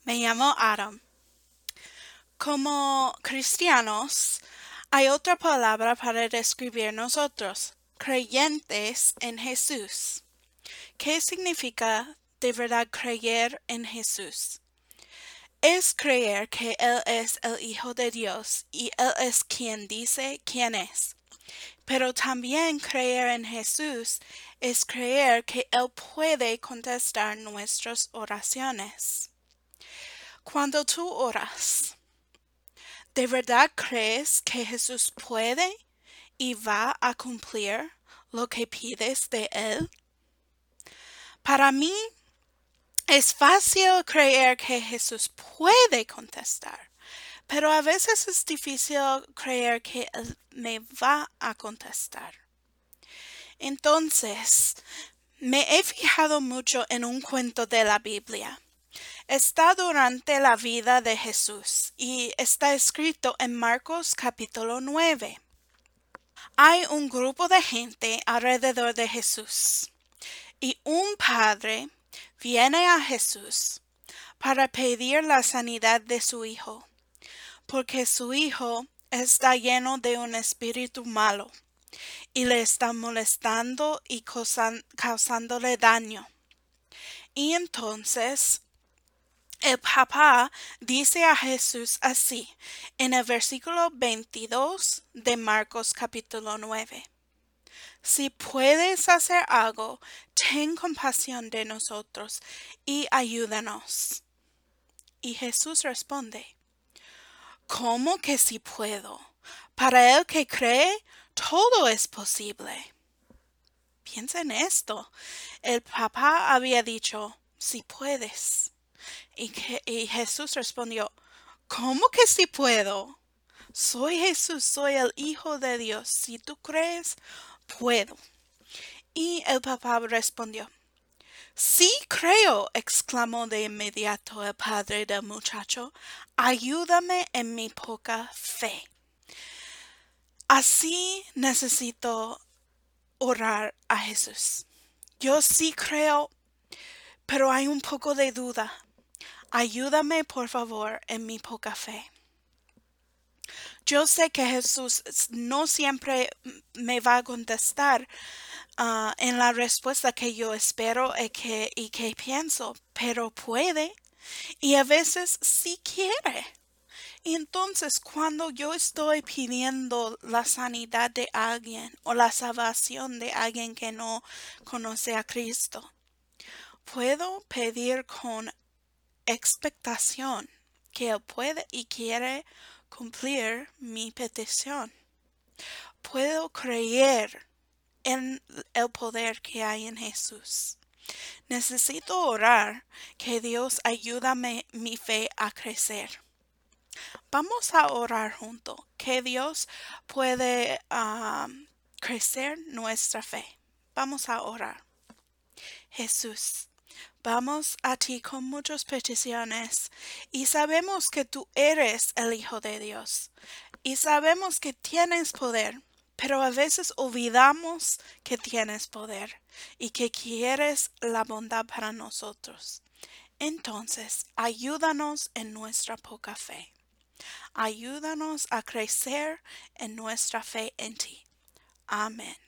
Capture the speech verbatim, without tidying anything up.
Me llamo Adam. Como cristianos, hay otra palabra para describir nosotros, creyentes en Jesús. ¿Qué significa de verdad creer en Jesús? Es creer que Él es el Hijo de Dios y Él es quien dice quién es. Pero también creer en Jesús es creer que Él puede contestar nuestras oraciones. Cuando tú oras, ¿de verdad crees que Jesús puede y va a cumplir lo que pides de Él? Para mí, es fácil creer que Jesús puede contestar, pero a veces es difícil creer que Él me va a contestar. Entonces, me he fijado mucho en un cuento de la Biblia. Está durante la vida de Jesús y está escrito en Marcos capítulo nueve. Hay un grupo de gente alrededor de Jesús y un padre viene a Jesús para pedir la sanidad de su hijo, porque su hijo está lleno de un espíritu malo y le está molestando y causan- causándole daño. Y entonces el papá dice a Jesús así en el versículo veintidós de Marcos capítulo nueve. Si puedes hacer algo, ten compasión de nosotros y ayúdanos. Y Jesús responde, ¿cómo que si puedo? Para el que cree, todo es posible. Piensa en esto. El papá había dicho, si puedes. Y, que, y Jesús respondió, ¿cómo que si puedo? Soy Jesús, soy el Hijo de Dios. Si tú crees, puedo. Y el papá respondió, sí creo, exclamó de inmediato el padre del muchacho, ayúdame en mi poca fe. Así necesito orar a Jesús. Yo sí creo, pero hay un poco de duda. Ayúdame, por favor, en mi poca fe. Yo sé que Jesús no siempre me va a contestar uh, en la respuesta que yo espero y que, y que pienso, pero puede y a veces sí quiere. Y entonces cuando yo estoy pidiendo la sanidad de alguien o la salvación de alguien que no conoce a Cristo, puedo pedir con expectación que Él puede y quiere cumplir mi petición. Puedo creer en el poder que hay en Jesús. Necesito orar que Dios ayúdame mi fe a crecer. Vamos a orar juntos, que Dios puede um, crecer nuestra fe. Vamos a orar. Jesús, vamos a ti con muchas peticiones y sabemos que tú eres el Hijo de Dios y sabemos que tienes poder, pero a veces olvidamos que tienes poder y que quieres la bondad para nosotros. Entonces, ayúdanos en nuestra poca fe. Ayúdanos a crecer en nuestra fe en ti. Amén.